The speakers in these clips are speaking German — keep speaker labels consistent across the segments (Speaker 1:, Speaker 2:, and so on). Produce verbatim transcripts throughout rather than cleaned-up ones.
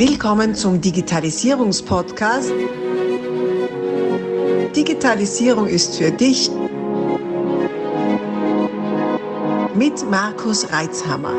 Speaker 1: Willkommen zum Digitalisierungspodcast. Digitalisierung ist für dich mit Markus Reitzhammer.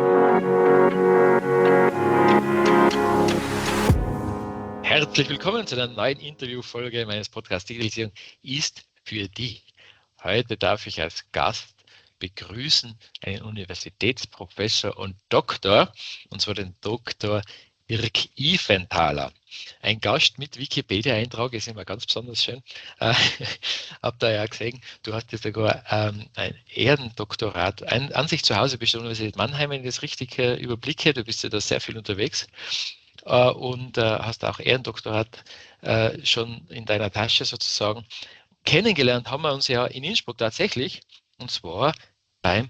Speaker 2: Herzlich willkommen zu einer neuen Interviewfolge meines Podcasts Digitalisierung ist für dich. Heute darf ich als Gast begrüßen einen Universitätsprofessor und Doktor, und zwar den Doktor Dirk Iffenthaler. Ein Gast mit Wikipedia-Eintrag ist immer ganz besonders schön. Äh, hab da ja gesehen, du hast jetzt sogar ähm, ein Ehrendoktorat ein, an sich zu Hause bist du an der Universität Mannheim, wenn ich das richtig äh, überblicke. Du bist ja da sehr viel unterwegs äh, und äh, hast auch Ehrendoktorat äh, schon in deiner Tasche sozusagen. Kennengelernt haben wir uns ja in Innsbruck tatsächlich, und zwar beim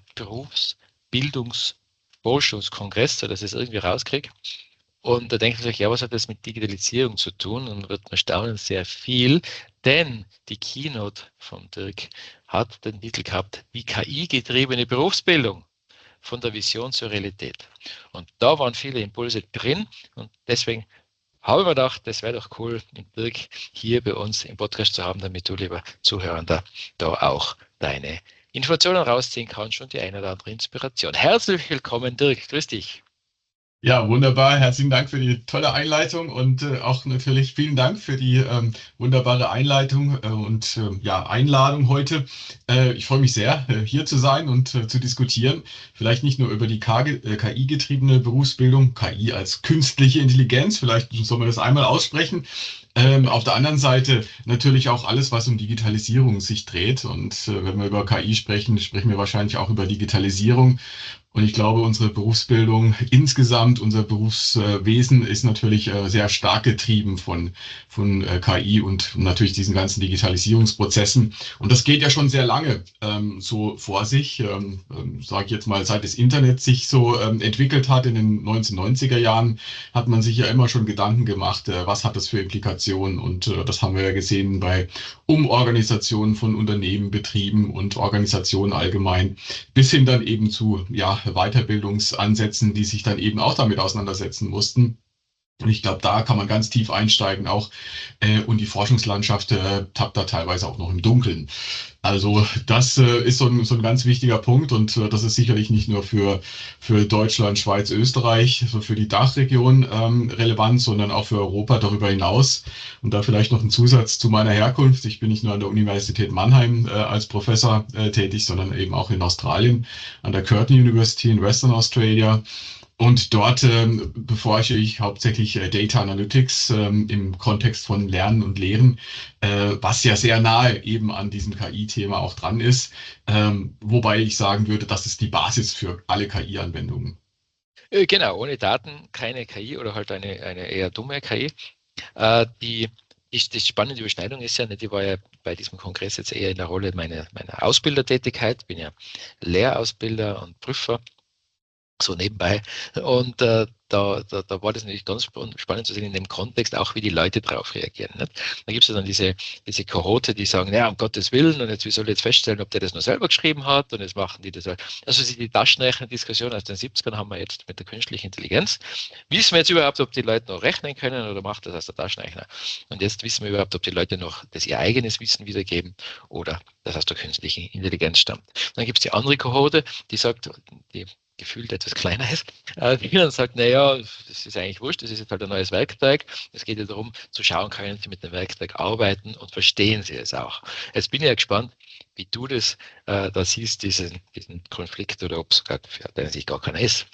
Speaker 2: Berufsbildungsforschungskongress, so dass ich es irgendwie rauskriege. Und da denkt man sich, ja, was hat das mit Digitalisierung zu tun? Und wird man staunen, sehr viel, denn die Keynote von Dirk hat den Titel gehabt, die K I-getriebene Berufsbildung von der Vision zur Realität. Und da waren viele Impulse drin und deswegen habe ich mir gedacht, das wäre doch cool, den Dirk hier bei uns im Podcast zu haben, damit du, lieber Zuhörender, da auch deine Informationen rausziehen kannst und die eine oder andere Inspiration. Herzlich willkommen, Dirk. Grüß dich.
Speaker 3: Ja, wunderbar. Herzlichen Dank für die tolle Einleitung und äh, auch natürlich vielen Dank für die ähm, wunderbare Einleitung äh, und äh, ja, Einladung heute. Äh, ich freue mich sehr, äh, hier zu sein und äh, zu diskutieren. Vielleicht nicht nur über die K I-getriebene Berufsbildung, K I als künstliche Intelligenz, vielleicht soll man das einmal aussprechen. Ähm, auf der anderen Seite natürlich auch alles, was um Digitalisierung sich dreht. Und äh, wenn wir über K I sprechen, sprechen wir wahrscheinlich auch über Digitalisierung. Und ich glaube, unsere Berufsbildung insgesamt, unser Berufswesen ist natürlich äh, sehr stark getrieben von, von äh, K I und natürlich diesen ganzen Digitalisierungsprozessen. Und das geht ja schon sehr lange ähm, so vor sich, ähm, ähm, sage ich jetzt mal, seit das Internet sich so ähm, entwickelt hat in den neunzehnhundertneunziger Jahren, hat man sich ja immer schon Gedanken gemacht, äh, was hat das für Implikationen. Und äh, das haben wir ja gesehen bei Umorganisationen von Unternehmen, Betrieben und Organisationen allgemein, bis hin dann eben zu, ja, Weiterbildungsansätzen, die sich dann eben auch damit auseinandersetzen mussten. Und ich glaube, da kann man ganz tief einsteigen auch. Äh, und die Forschungslandschaft äh, tappt da teilweise auch noch im Dunkeln. Also das äh, ist so ein, so ein ganz wichtiger Punkt. Und äh, das ist sicherlich nicht nur für, für Deutschland, Schweiz, Österreich, so für die Dachregion ähm, relevant, sondern auch für Europa darüber hinaus. Und da vielleicht noch ein Zusatz zu meiner Herkunft. Ich bin nicht nur an der Universität Mannheim äh, als Professor äh, tätig, sondern eben auch in Australien, an der Curtin University in Western Australia. Und dort ähm, beforsche ich hauptsächlich äh, Data Analytics ähm, im Kontext von Lernen und Lehren, äh, was ja sehr nahe eben an diesem K I-Thema auch dran ist. Ähm, wobei ich sagen würde, das ist die Basis für alle K I-Anwendungen.
Speaker 2: Äh, genau, ohne Daten keine K I oder halt eine, eine eher dumme K I. Äh, die, die, die spannende Überschneidung ist ja, nicht, ich war ja bei diesem Kongress jetzt eher in der Rolle meiner, meiner Ausbildertätigkeit, bin ja Lehrausbilder und Prüfer, so nebenbei. Und äh, da, da, da war das natürlich ganz spannend zu sehen in dem Kontext, auch wie die Leute darauf reagieren. Nicht? Da gibt es ja dann diese, diese Kohorte, die sagen, ja, um Gottes Willen, und jetzt, wie soll ich jetzt feststellen, ob der das nur selber geschrieben hat, und jetzt machen die das. Also die Taschenrechner-Diskussion aus den siebzigern haben wir jetzt mit der künstlichen Intelligenz. Wissen wir jetzt überhaupt, ob die Leute noch rechnen können oder macht das aus der Taschenrechner? Und jetzt wissen wir überhaupt, ob die Leute noch das ihr eigenes Wissen wiedergeben oder das aus der künstlichen Intelligenz stammt. Und dann gibt es die andere Kohorte, die sagt, die gefühlt etwas kleiner ist, äh, die dann sagt, naja, das ist eigentlich wurscht, das ist jetzt halt ein neues Werkzeug. Es geht ja darum, zu schauen, können Sie mit dem Werkzeug arbeiten und verstehen Sie es auch. Jetzt bin ich ja gespannt, wie du das äh, da siehst, diesen, diesen Konflikt, oder ob es gerade für den sich gar keiner ist.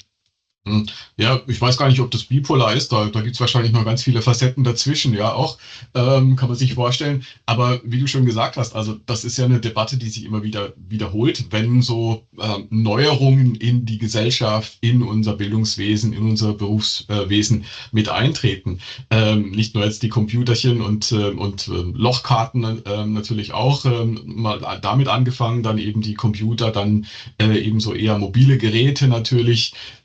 Speaker 3: Ja, ich weiß gar nicht, ob das bipolar ist. Da, da gibt es wahrscheinlich noch ganz viele Facetten dazwischen, ja auch, ähm, kann man sich vorstellen. Aber wie du schon gesagt hast, also das ist ja eine Debatte, die sich immer wieder wiederholt, wenn so ähm, Neuerungen in die Gesellschaft, in unser Bildungswesen, in unser Berufswesen mit eintreten. Ähm, nicht nur jetzt die Computerchen und, äh, und äh, Lochkarten äh, natürlich auch, äh, mal damit angefangen, dann eben die Computer, dann äh, eben so eher mobile Geräte natürlich, ähm,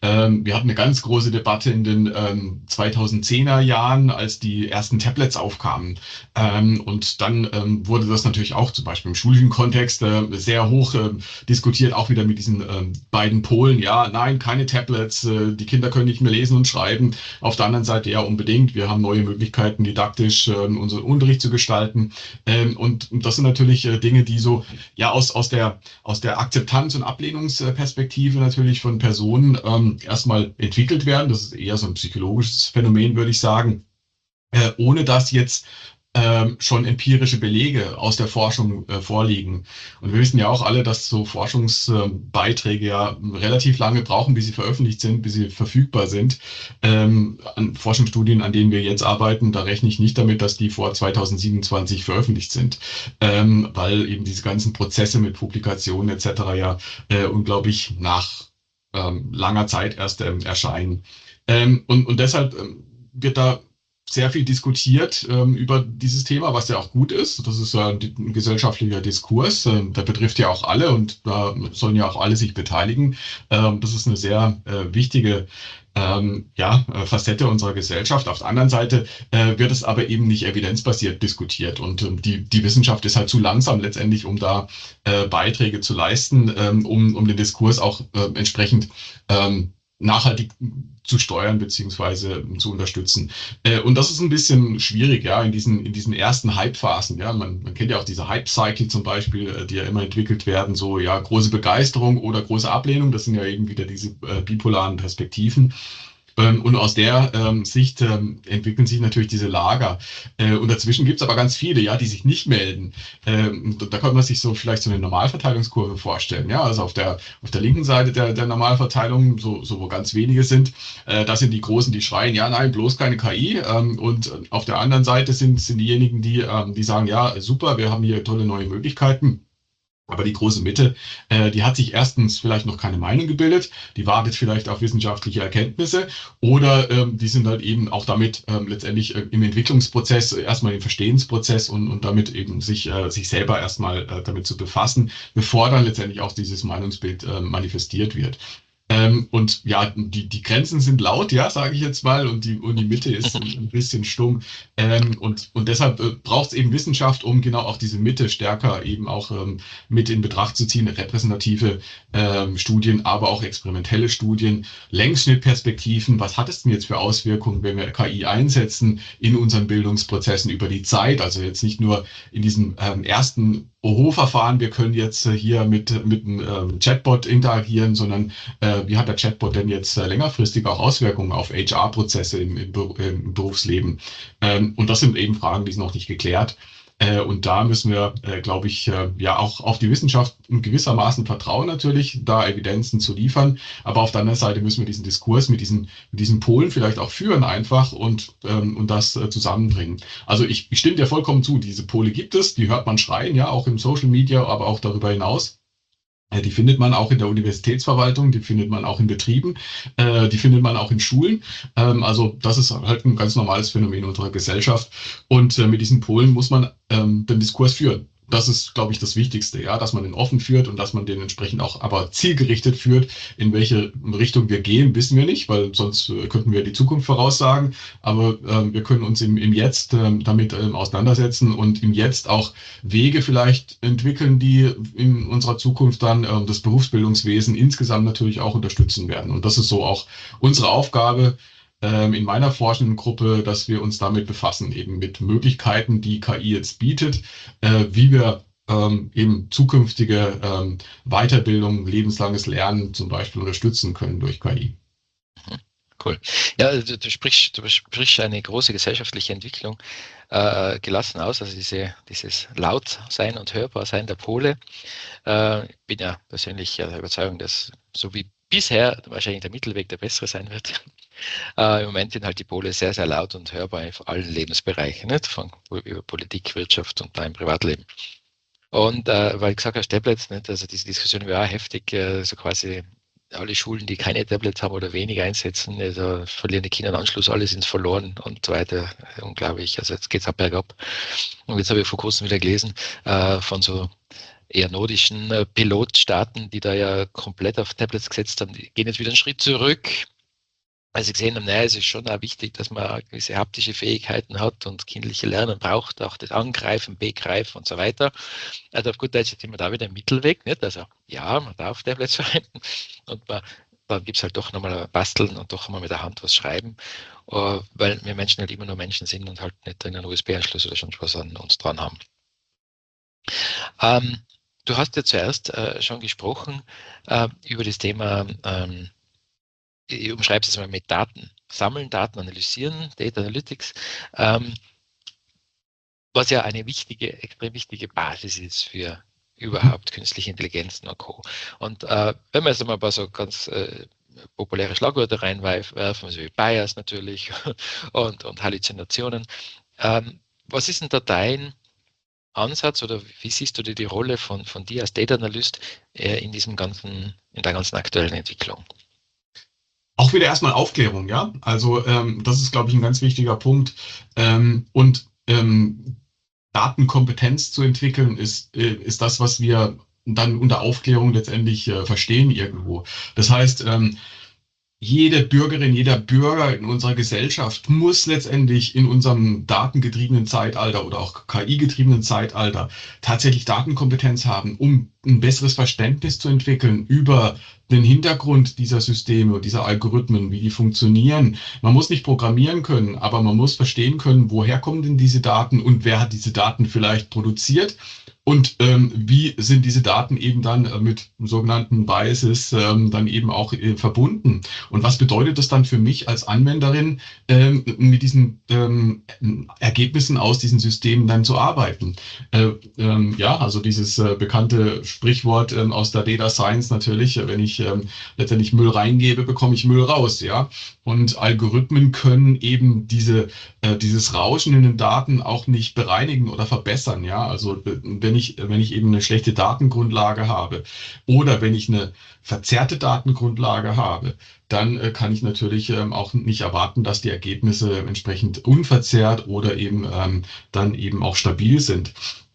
Speaker 3: Ähm, wir hatten eine ganz große Debatte in den ähm, zweitausendzehner Jahren, als die ersten Tablets aufkamen. Ähm, und dann ähm, wurde das natürlich auch zum Beispiel im schulischen Kontext äh, sehr hoch äh, diskutiert, auch wieder mit diesen äh, beiden Polen. Ja, nein, keine Tablets, äh, die Kinder können nicht mehr lesen und schreiben. Auf der anderen Seite ja unbedingt. Wir haben neue Möglichkeiten, didaktisch äh, unseren Unterricht zu gestalten. Ähm, und das sind natürlich äh, Dinge, die so ja aus, aus, der, aus der Akzeptanz- und Ablehnungsperspektive natürlich von Personen ähm, erstmal entwickelt werden. Das ist eher so ein psychologisches Phänomen, würde ich sagen, äh, ohne dass jetzt ähm, schon empirische Belege aus der Forschung äh, vorliegen. Und wir wissen ja auch alle, dass so Forschungsbeiträge äh, ja relativ lange brauchen, bis sie veröffentlicht sind, bis sie verfügbar sind. Ähm, an Forschungsstudien, an denen wir jetzt arbeiten, da rechne ich nicht damit, dass die vor zweitausendsiebenundzwanzig veröffentlicht sind, ähm, weil eben diese ganzen Prozesse mit Publikationen et cetera ja äh, unglaublich nach ähm, langer Zeit erst ähm, erscheinen. Ähm, und, und deshalb ähm, wird da sehr viel diskutiert ähm, über dieses Thema, was ja auch gut ist. Das ist ja ein, ein gesellschaftlicher Diskurs, ähm, der betrifft ja auch alle und da sollen ja auch alle sich beteiligen. Ähm, das ist eine sehr äh, wichtige ähm, ja, äh, Facette unserer Gesellschaft. Auf der anderen Seite äh, wird es aber eben nicht evidenzbasiert diskutiert und ähm, die, die Wissenschaft ist halt zu langsam letztendlich, um da äh, Beiträge zu leisten, ähm, um, um den Diskurs auch äh, entsprechend ähm, nachhaltig zu steuern beziehungsweise zu unterstützen. Äh, und das ist ein bisschen schwierig, ja, in diesen, in diesen ersten Hype-Phasen. Ja, man, man kennt ja auch diese Hype-Cycle zum Beispiel, äh, die ja immer entwickelt werden, so ja, große Begeisterung oder große Ablehnung. Das sind ja eben wieder diese äh, bipolaren Perspektiven. Ähm, und aus der ähm, Sicht ähm, entwickeln sich natürlich diese Lager. Äh, und dazwischen gibt es aber ganz viele, ja, die sich nicht melden. Ähm, da kann man sich so vielleicht so eine Normalverteilungskurve vorstellen. Ja, also auf der, auf der linken Seite der, der Normalverteilung, so, so wo ganz wenige sind, äh, das sind die Großen, die schreien, ja, nein, bloß keine K I. Ähm, und auf der anderen Seite sind, sind diejenigen, die, ähm, die sagen, ja, super, wir haben hier tolle neue Möglichkeiten. Aber die große Mitte, äh, die hat sich erstens vielleicht noch keine Meinung gebildet, die wartet vielleicht auf wissenschaftliche Erkenntnisse oder ähm, die sind halt eben auch damit ähm, letztendlich äh, im Entwicklungsprozess, äh, erstmal im Verstehensprozess und, und damit eben sich, äh, sich selber erstmal äh, damit zu befassen, bevor dann letztendlich auch dieses Meinungsbild äh, manifestiert wird. Ähm, und ja, die, die Grenzen sind laut, ja, sage ich jetzt mal, und die, und die Mitte ist ein bisschen stumm. Ähm, und, und deshalb äh, braucht es eben Wissenschaft, um genau auch diese Mitte stärker eben auch ähm, mit in Betracht zu ziehen, repräsentative ähm, Studien, aber auch experimentelle Studien, Längsschnittperspektiven. Was hat es denn jetzt für Auswirkungen, wenn wir K I einsetzen in unseren Bildungsprozessen über die Zeit? Also jetzt nicht nur in diesem ähm, ersten Oho-Verfahren, wir können jetzt äh, hier mit, mit einem ähm, Chatbot interagieren, sondern äh, wie hat der Chatbot denn jetzt äh, längerfristig auch Auswirkungen auf H R-Prozesse im, im, im Berufsleben? Ähm, und das sind eben Fragen, die sind noch nicht geklärt. Äh, und da müssen wir, äh, glaube ich, äh, ja auch auf die Wissenschaft in gewissermaßen vertrauen natürlich, da Evidenzen zu liefern. Aber auf der anderen Seite müssen wir diesen Diskurs mit diesen, mit diesen Polen vielleicht auch führen einfach und, ähm, und das äh, zusammenbringen. Also ich, ich stimme dir vollkommen zu, diese Pole gibt es, die hört man schreien, ja, auch im Social Media, aber auch darüber hinaus. Die findet man auch in der Universitätsverwaltung, die findet man auch in Betrieben, äh, die findet man auch in Schulen. Ähm, also das ist halt ein ganz normales Phänomen unserer Gesellschaft. Und äh, mit diesen Polen muss man ähm, den Diskurs führen. Das ist, glaube ich, das Wichtigste, ja, dass man den offen führt und dass man den entsprechend auch aber zielgerichtet führt. In welche Richtung wir gehen, wissen wir nicht, weil sonst äh, könnten wir die Zukunft voraussagen. Aber äh, wir können uns im, im Jetzt äh, damit äh, auseinandersetzen und im Jetzt auch Wege vielleicht entwickeln, die in unserer Zukunft dann äh, das Berufsbildungswesen insgesamt natürlich auch unterstützen werden. Und das ist so auch unsere Aufgabe in meiner forschenden Gruppe, dass wir uns damit befassen, eben mit Möglichkeiten, die K I jetzt bietet, äh, wie wir ähm, eben zukünftige ähm, Weiterbildung, lebenslanges Lernen zum Beispiel unterstützen können durch K I.
Speaker 2: Cool. Ja, du, du, sprichst, du sprichst eine große gesellschaftliche Entwicklung äh, gelassen aus, also diese, dieses Lautsein und Hörbarsein der Pole. Äh, ich bin ja persönlich der Überzeugung, dass so wie bisher wahrscheinlich der Mittelweg der bessere sein wird. Äh, Im Moment sind halt die Pole sehr, sehr laut und hörbar in allen Lebensbereichen, nicht? Von über Politik, Wirtschaft und da im Privatleben. Und äh, weil ich gesagt habe, Tablets, nicht? Also diese Diskussion war auch heftig, äh, so quasi alle Schulen, die keine Tablets haben oder wenig einsetzen, also verlieren die Kinder den Anschluss, alle sind verloren und so weiter. Unglaublich, also jetzt geht es auch bergab. Und jetzt habe ich vor kurzem wieder gelesen äh, von so eher nordischen äh, Pilotstaaten, die da ja komplett auf Tablets gesetzt haben, die gehen jetzt wieder einen Schritt zurück. weil sie gesehen haben, naja, es ist schon auch wichtig, dass man gewisse haptische Fähigkeiten hat und kindliche Lernen braucht, auch das Angreifen, Begreifen und so weiter. Also auf gut Deutsch sind wir da wieder im Mittelweg, nicht? Also ja, man darf Tablets verwenden und man, dann gibt es halt doch nochmal Basteln und doch mal mit der Hand was schreiben, uh, weil wir Menschen halt immer nur Menschen sind und halt nicht einen U S B-Anschluss oder schon was an uns dran haben. Ähm, du hast ja zuerst äh, schon gesprochen äh, über das Thema, ähm, ich umschreibe es mal mit Daten. Sammeln, Daten analysieren, Data Analytics, ähm, was ja eine wichtige, extrem wichtige Basis ist für überhaupt künstliche Intelligenzen und Co. Und äh, wenn wir jetzt mal ein paar so ganz äh, populäre Schlagwörter reinwerfen, also wie Bias natürlich und, und Halluzinationen, ähm, was ist denn da dein Ansatz oder wie siehst du dir die Rolle von, von dir als Data Analyst äh, in diesem ganzen, in der ganzen aktuellen Entwicklung?
Speaker 3: Auch wieder erstmal Aufklärung, ja. Also ähm, das ist, glaube ich, ein ganz wichtiger Punkt. Ähm, und ähm, Datenkompetenz zu entwickeln, ist, äh, ist das, was wir dann unter Aufklärung letztendlich äh, verstehen irgendwo. Das heißt, ähm, jede Bürgerin, jeder Bürger in unserer Gesellschaft muss letztendlich in unserem datengetriebenen Zeitalter oder auch K I-getriebenen Zeitalter tatsächlich Datenkompetenz haben, um ein besseres Verständnis zu entwickeln über den Hintergrund dieser Systeme und dieser Algorithmen, wie die funktionieren. Man muss nicht programmieren können, aber man muss verstehen können, woher kommen denn diese Daten und wer hat diese Daten vielleicht produziert. Und ähm, wie sind diese Daten eben dann äh, mit sogenannten Biases ähm, dann eben auch äh, verbunden? Und was bedeutet das dann für mich als Anwenderin, ähm, mit diesen ähm, Ergebnissen aus diesen Systemen dann zu arbeiten? Äh, ähm, ja, also dieses äh, bekannte Sprichwort ähm, aus der Data Science natürlich, wenn ich ähm, letztendlich Müll reingebe, bekomme ich Müll raus, ja. Und Algorithmen können eben diese, äh, dieses Rauschen in den Daten auch nicht bereinigen oder verbessern, ja. Also wenn ich, wenn ich eben eine schlechte Datengrundlage habe oder wenn ich eine verzerrte Datengrundlage habe, dann äh, kann ich natürlich ähm, auch nicht erwarten, dass die Ergebnisse entsprechend unverzerrt oder eben ähm, dann eben auch stabil sind.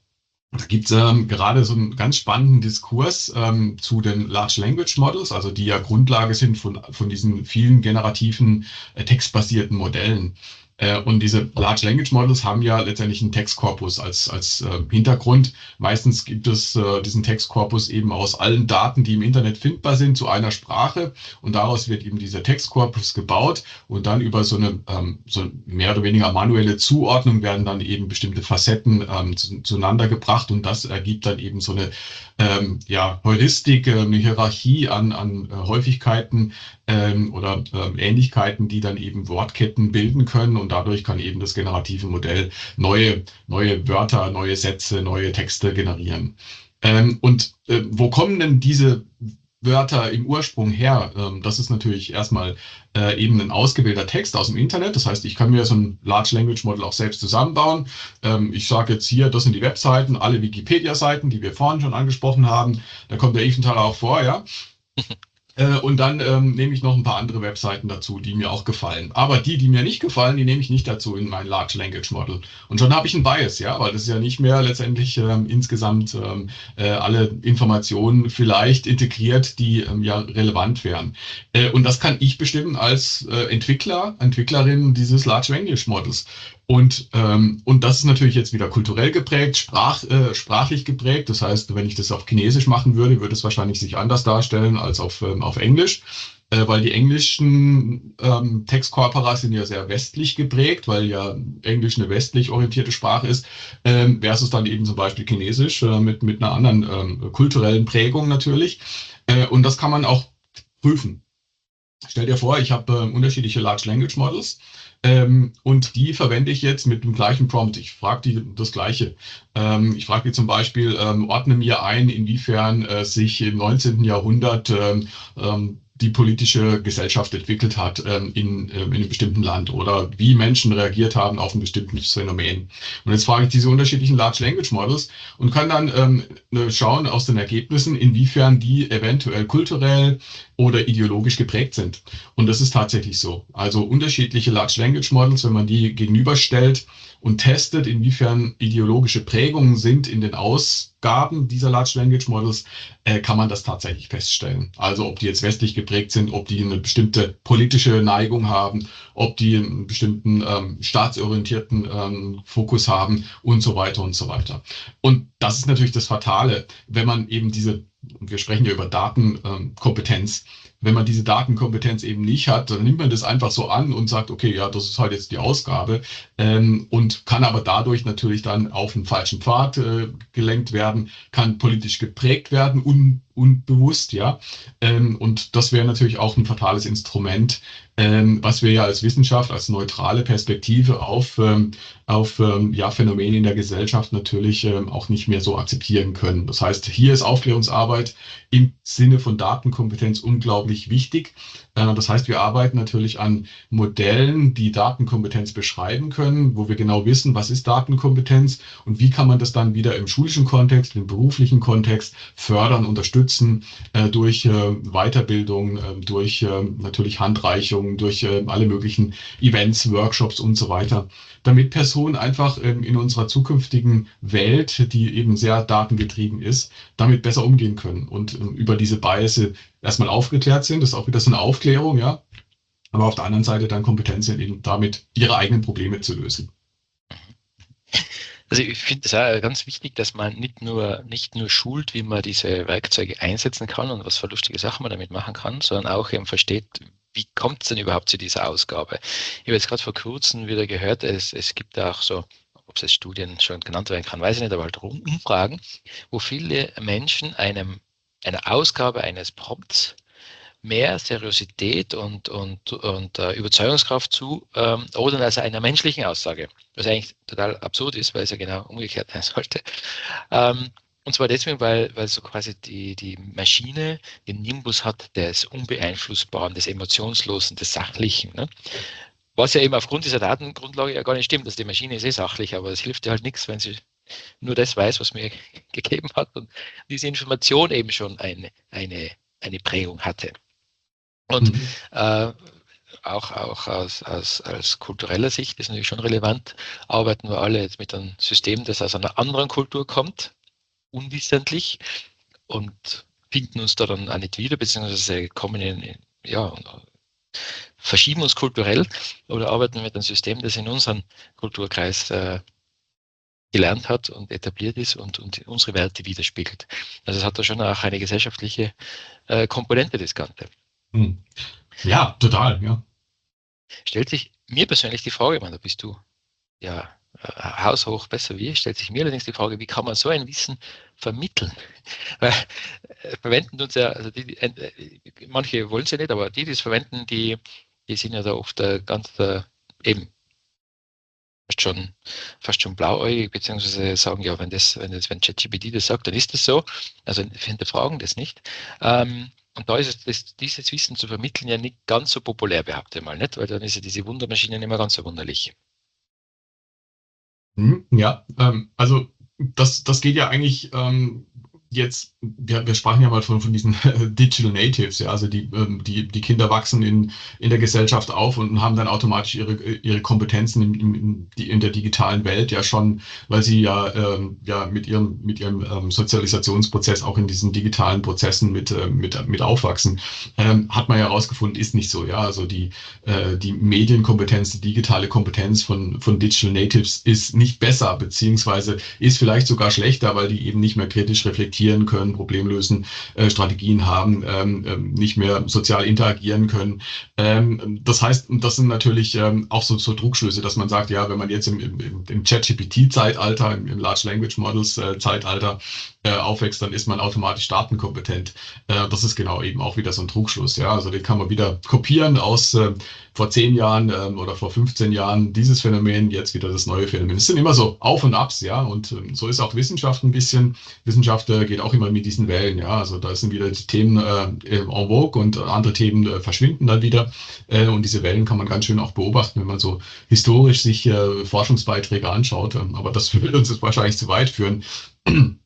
Speaker 3: Da gibt es ähm, gerade so einen ganz spannenden Diskurs ähm, zu den Large Language Models, also die ja Grundlage sind von, von diesen vielen generativen äh, textbasierten Modellen. Äh, und diese Large Language Models haben ja letztendlich einen Textkorpus als, als äh, Hintergrund. Meistens gibt es äh, diesen Textkorpus eben aus allen Daten, die im Internet findbar sind, zu einer Sprache. Und daraus wird eben dieser Textkorpus gebaut. Und dann über so eine ähm, so mehr oder weniger manuelle Zuordnung werden dann eben bestimmte Facetten ähm, zu, zueinander gebracht. Und das ergibt dann eben so eine ähm, ja, Heuristik, äh, eine Hierarchie an, an äh, Häufigkeiten ähm, oder äh, Ähnlichkeiten, die dann eben Wortketten bilden können. Und dadurch kann eben das generative Modell neue, neue Wörter, neue Sätze, neue Texte generieren. Ähm, und äh, wo kommen denn diese Wörter im Ursprung her? Ähm, das ist natürlich erstmal äh, eben ein ausgewählter Text aus dem Internet. Das heißt, ich kann mir so ein Large Language Model auch selbst zusammenbauen. Ähm, ich sage jetzt hier, das sind die Webseiten, alle Wikipedia-Seiten, die wir vorhin schon angesprochen haben. Da kommt der Ewenthaler auch vor, ja. Und dann ähm, nehme ich noch ein paar andere Webseiten dazu, die mir auch gefallen. Aber die, die mir nicht gefallen, die nehme ich nicht dazu in mein Large Language Model. Und schon habe ich einen Bias, ja, weil das ist ja nicht mehr letztendlich ähm, insgesamt ähm, äh, alle Informationen vielleicht integriert, die ähm, ja relevant wären. Äh, und das kann ich bestimmen als äh, Entwickler, Entwicklerin dieses Large Language Models. Und, ähm, und das ist natürlich jetzt wieder kulturell geprägt, sprach, äh, sprachlich geprägt. Das heißt, wenn ich das auf Chinesisch machen würde, würde es wahrscheinlich sich anders darstellen als auf, ähm, auf Englisch, äh, weil die englischen ähm, Textkorpora sind ja sehr westlich geprägt, weil ja Englisch eine westlich orientierte Sprache ist, ähm, versus dann eben zum Beispiel Chinesisch äh, mit, mit einer anderen ähm, kulturellen Prägung natürlich. Äh, und das kann man auch prüfen. Stell dir vor, ich habe äh, unterschiedliche Large Language Models. Ähm, und die verwende ich jetzt mit dem gleichen Prompt. Ich frage die das Gleiche. Ähm, ich frage die zum Beispiel, ähm, ordne mir ein, inwiefern äh, sich im neunzehnten Jahrhundert ähm, ähm, die politische Gesellschaft entwickelt hat ähm, in, ähm, in einem bestimmten Land oder wie Menschen reagiert haben auf ein bestimmtes Phänomen. Und jetzt frage ich diese unterschiedlichen Large Language Models und kann dann ähm, schauen aus den Ergebnissen, inwiefern die eventuell kulturell oder ideologisch geprägt sind. Und das ist tatsächlich so. Also unterschiedliche Large Language Models, wenn man die gegenüberstellt und testet, inwiefern ideologische Prägungen sind in den Ausgaben dieser Large Language Models, äh, kann man das tatsächlich feststellen. Also ob die jetzt westlich geprägt sind, ob die eine bestimmte politische Neigung haben, ob die einen bestimmten ähm, staatsorientierten ähm, Fokus haben und so weiter und so weiter. Und das ist natürlich das Fatale, wenn man eben diese, wir sprechen ja über Datenkompetenz, wenn man diese Datenkompetenz eben nicht hat, dann nimmt man das einfach so an und sagt, okay, ja, das ist halt jetzt die Ausgabe, ähm, und kann aber dadurch natürlich dann auf einen falschen Pfad äh, gelenkt werden, kann politisch geprägt werden, un, unbewusst, ja. Ähm, und das wäre natürlich auch ein fatales Instrument, ähm, was wir ja als Wissenschaft, als neutrale Perspektive auf, ähm, auf ähm, ja, Phänomene in der Gesellschaft natürlich ähm, auch nicht mehr so akzeptieren können. Das heißt, hier ist Aufklärungsarbeit im Sinne von Datenkompetenz unglaublich wichtig. Äh, das heißt, wir arbeiten natürlich an Modellen, die Datenkompetenz beschreiben können, wo wir genau wissen, was ist Datenkompetenz und wie kann man das dann wieder im schulischen Kontext, im beruflichen Kontext fördern, unterstützen, äh, durch äh, Weiterbildung, äh, durch äh, natürlich Handreichungen, durch äh, alle möglichen Events, Workshops und so weiter, damit Personen einfach ähm, in unserer zukünftigen Welt, die eben sehr datengetrieben ist, damit besser umgehen können und ähm, über diese Biases erstmal aufgeklärt sind. Das ist auch wieder so eine Aufklärung, ja. Aber auf der anderen Seite dann kompetent sind, eben damit ihre eigenen Probleme zu lösen.
Speaker 2: Also ich finde es auch ganz wichtig, dass man nicht nur, nicht nur schult, wie man diese Werkzeuge einsetzen kann und was für lustige Sachen man damit machen kann, sondern auch eben versteht, wie kommt es denn überhaupt zu dieser Ausgabe? Ich habe jetzt gerade vor kurzem wieder gehört, es, es gibt auch so, ob es als Studien schon genannt werden kann, weiß ich nicht, aber halt Umfragen, wo viele Menschen einem, einer Ausgabe eines Prompts mehr Seriosität und, und, und uh, Überzeugungskraft zu ähm, oder als einer menschlichen Aussage, was eigentlich total absurd ist, weil es ja genau umgekehrt sein sollte. Ähm, und zwar deswegen, weil, weil so quasi die, die Maschine den Nimbus hat des Unbeeinflussbaren, des Emotionslosen, des Sachlichen. Ne? Was ja eben aufgrund dieser Datengrundlage ja gar nicht stimmt. Also die Maschine ist eh sachlich, aber es hilft dir halt nichts, wenn sie nur das weiß, was mir gegeben hat und diese Information eben schon eine, eine, eine Prägung hatte. Und mhm. äh, auch, auch aus, aus, aus kultureller Sicht ist natürlich schon relevant, arbeiten wir alle jetzt mit einem System, das aus einer anderen Kultur kommt, unwissentlich, und finden uns da dann auch nicht wieder, beziehungsweise kommen in, in ja, verschieben uns kulturell oder arbeiten mit einem System, das in unserem Kulturkreis äh, gelernt hat und etabliert ist und, und unsere Werte widerspiegelt. Also es hat da schon auch eine gesellschaftliche äh, Komponente, das Ganze.
Speaker 3: Hm. Ja, total, ja.
Speaker 2: Stellt sich mir persönlich die Frage, man, da bist du ja äh, haushoch besser wie ich, stellt sich mir allerdings die Frage, wie kann man so ein Wissen vermitteln? Weil äh, verwenden uns ja, also die, äh, manche wollen es ja nicht, aber die, die es verwenden, die, die sind ja da oft äh, ganz äh, eben fast schon, fast schon blauäugig, beziehungsweise sagen, ja, wenn das, wenn das, wenn ChatGPT das sagt, dann ist das so. Also wir hinterfragen das nicht. Ähm, Und da ist es, das, dieses Wissen zu vermitteln, ja nicht ganz so populär, behaupte ich mal, nicht? Weil dann ist ja diese Wundermaschine nicht mehr ganz so wunderlich.
Speaker 3: Ja, ähm, also das, das geht ja eigentlich ähm, jetzt, wir, wir sprachen ja mal von, von diesen Digital Natives, ja, also die, ähm, die, die Kinder wachsen in, in der Gesellschaft auf und haben dann automatisch ihre, ihre Kompetenzen in, in, in der digitalen Welt ja schon, weil sie ja, ähm, ja mit ihrem, mit ihrem ähm, Sozialisationsprozess auch in diesen digitalen Prozessen mit, äh, mit, mit aufwachsen. Ähm, hat man ja herausgefunden, ist nicht so, ja, also die, äh, die Medienkompetenz, die digitale Kompetenz von, von Digital Natives ist nicht besser, beziehungsweise ist vielleicht sogar schlechter, weil die eben nicht mehr kritisch reflektieren können, Problemlösen, äh, Strategien haben, ähm, nicht mehr sozial interagieren können. Ähm, das heißt, das sind natürlich ähm, auch so, so Trugschlüsse, dass man sagt, ja, wenn man jetzt im, im, im ChatGPT-Zeitalter, im, im Large Language Models-Zeitalter äh, aufwächst, dann ist man automatisch datenkompetent. Äh, das ist genau eben auch wieder so ein Trugschluss. Ja, also den kann man wieder kopieren aus äh, vor zehn Jahren ähm, oder vor fünfzehn Jahren dieses Phänomen, jetzt wieder das neue Phänomen. Es sind immer so Auf und Abs, ja, und ähm, so ist auch Wissenschaft ein bisschen. Wissenschaft äh, geht auch immer mit diesen Wellen, ja, also da sind wieder die Themen äh, en vogue und andere Themen äh, verschwinden dann wieder, äh, und diese Wellen kann man ganz schön auch beobachten, wenn man so historisch sich äh, Forschungsbeiträge anschaut, ähm, aber das würde uns jetzt wahrscheinlich zu weit führen.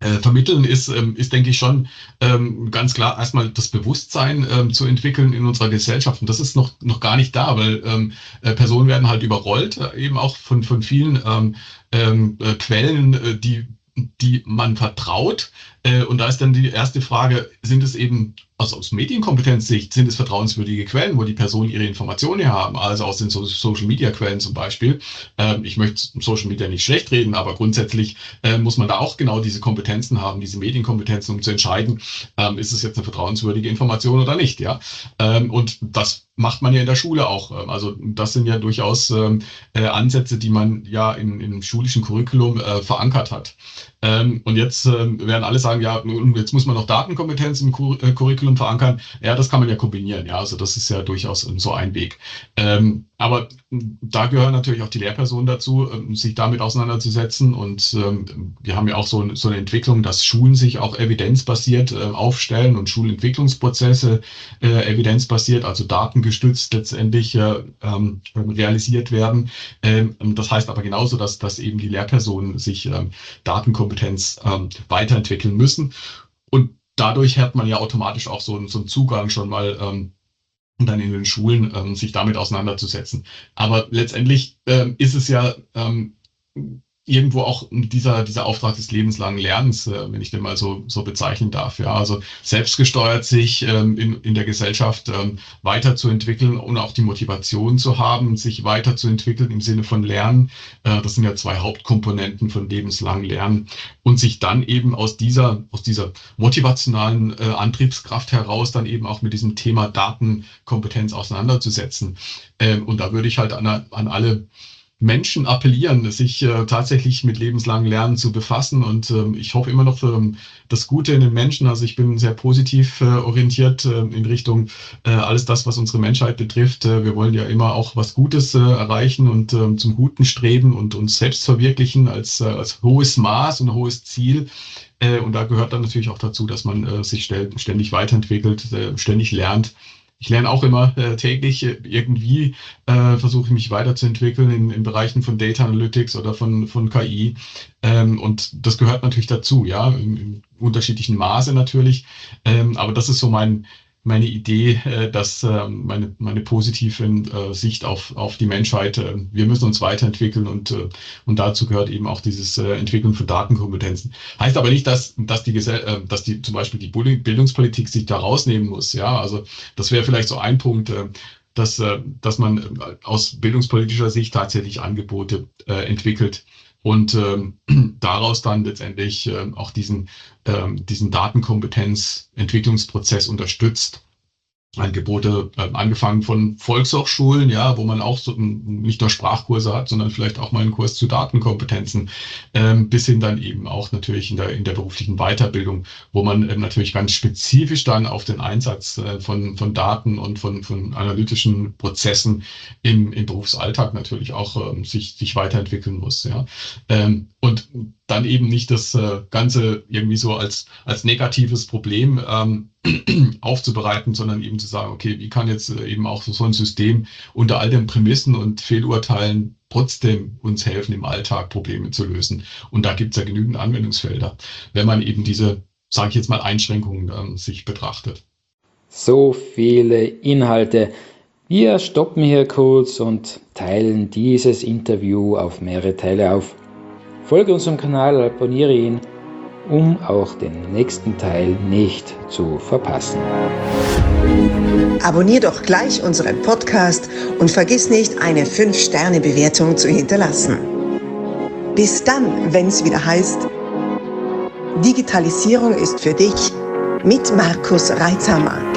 Speaker 3: Äh, vermitteln ist, ähm, ist, denke ich, schon ähm, ganz klar erstmal das Bewusstsein ähm, zu entwickeln in unserer Gesellschaft. Und das ist noch, noch gar nicht da, weil ähm, äh, Personen werden halt überrollt, äh, eben auch von, von vielen ähm, ähm, äh, Quellen, äh, die, die man vertraut. Äh, und da ist dann die erste Frage, sind es eben, also aus Medienkompetenzsicht, sind es vertrauenswürdige Quellen, wo die Personen ihre Informationen her haben, also aus den so Social-Media-Quellen zum Beispiel. Ähm, ich möchte Social Media nicht schlecht reden, aber grundsätzlich äh, muss man da auch genau diese Kompetenzen haben, diese Medienkompetenzen, um zu entscheiden, ähm, ist es jetzt eine vertrauenswürdige Information oder nicht, ja. Ähm, und das macht man ja in der Schule auch. Also das sind ja durchaus ähm, äh, Ansätze, die man ja in, im schulischen Curriculum äh, verankert hat. Ähm, und jetzt äh, werden alle sagen, ja, jetzt muss man noch Datenkompetenz im Cur äh, Curriculum verankern. Ja, das kann man ja kombinieren. Ja, also das ist ja durchaus ähm, so ein Weg. Ähm, aber da gehören natürlich auch die Lehrpersonen dazu, ähm, sich damit auseinanderzusetzen. Und ähm, wir haben ja auch so, so eine Entwicklung, dass Schulen sich auch evidenzbasiert äh, aufstellen und Schulentwicklungsprozesse äh, evidenzbasiert, also datengestützt letztendlich äh, ähm, realisiert werden. Ähm, das heißt aber genauso, dass, dass eben die Lehrpersonen sich ähm, Datenkompetenz ähm, weiterentwickeln müssen. Und dadurch hat man ja automatisch auch so, so einen Zugang schon mal ähm, dann in den Schulen ähm, sich damit auseinanderzusetzen. Aber letztendlich ähm, ist es ja ähm, irgendwo auch dieser, dieser Auftrag des lebenslangen Lernens, äh, wenn ich den mal so, so bezeichnen darf. Ja, also selbstgesteuert sich ähm, in, in der Gesellschaft ähm, weiterzuentwickeln und auch die Motivation zu haben, sich weiterzuentwickeln im Sinne von Lernen. Äh, das sind ja zwei Hauptkomponenten von lebenslangen Lernen. Und sich dann eben aus dieser, aus dieser motivationalen äh, Antriebskraft heraus dann eben auch mit diesem Thema Datenkompetenz auseinanderzusetzen. Ähm, und da würde ich halt an, an alle Menschen appellieren, sich äh, tatsächlich mit lebenslangem Lernen zu befassen. Und ähm, ich hoffe immer noch ähm, das Gute in den Menschen. Also ich bin sehr positiv äh, orientiert äh, in Richtung äh, alles das, was unsere Menschheit betrifft. Äh, wir wollen ja immer auch was Gutes äh, erreichen und äh, zum Guten streben und uns selbst verwirklichen als, äh, als hohes Maß und hohes Ziel. Äh, und da gehört dann natürlich auch dazu, dass man äh, sich ständig weiterentwickelt, äh, ständig lernt. Ich lerne auch immer äh, täglich äh, irgendwie, äh, versuche ich mich weiterzuentwickeln in, in Bereichen von Data Analytics oder von, von K I. Ähm, und das gehört natürlich dazu, ja, in, in unterschiedlichen Maße natürlich. Ähm, aber das ist so mein, meine Idee, äh, dass äh, meine, meine positive äh, Sicht auf, auf die Menschheit. Äh, wir müssen uns weiterentwickeln und, äh, und dazu gehört eben auch dieses äh, Entwickeln von Datenkompetenzen. Heißt aber nicht, dass, dass die Gesell äh, dass die zum Beispiel die Bildungspolitik sich da rausnehmen muss. Ja, also das wäre vielleicht so ein Punkt, äh, dass, äh, dass man äh, aus bildungspolitischer Sicht tatsächlich Angebote äh, entwickelt. Und ähm, daraus dann letztendlich ähm, auch diesen, ähm, diesen Datenkompetenzentwicklungsprozess unterstützt. Angebote, äh, angefangen von Volkshochschulen, ja, wo man auch so nicht nur Sprachkurse hat, sondern vielleicht auch mal einen Kurs zu Datenkompetenzen, ähm, bis hin dann eben auch natürlich in der, in der beruflichen Weiterbildung, wo man äh, natürlich ganz spezifisch dann auf den Einsatz äh, von, von Daten und von, von analytischen Prozessen im, im Berufsalltag natürlich auch ähm, sich, sich weiterentwickeln muss, ja. Ähm, und dann eben nicht das äh, Ganze irgendwie so als, als negatives Problem ähm, aufzubereiten, sondern eben zu sagen, okay, wie kann jetzt äh, eben auch so, so ein System unter all den Prämissen und Fehlurteilen trotzdem uns helfen, im Alltag Probleme zu lösen. Und da gibt es ja genügend Anwendungsfelder, wenn man eben diese, sage ich jetzt mal, Einschränkungen ähm, sich betrachtet.
Speaker 4: So viele Inhalte. Wir stoppen hier kurz und teilen dieses Interview auf mehrere Teile auf. Folge unserem Kanal, abonniere ihn, um auch den nächsten Teil nicht zu verpassen.
Speaker 1: Abonnier doch gleich unseren Podcast und vergiss nicht, eine fünf Sterne Bewertung zu hinterlassen. Bis dann, wenn es wieder heißt, Digitalisierung ist für dich mit Markus Reitzhammer.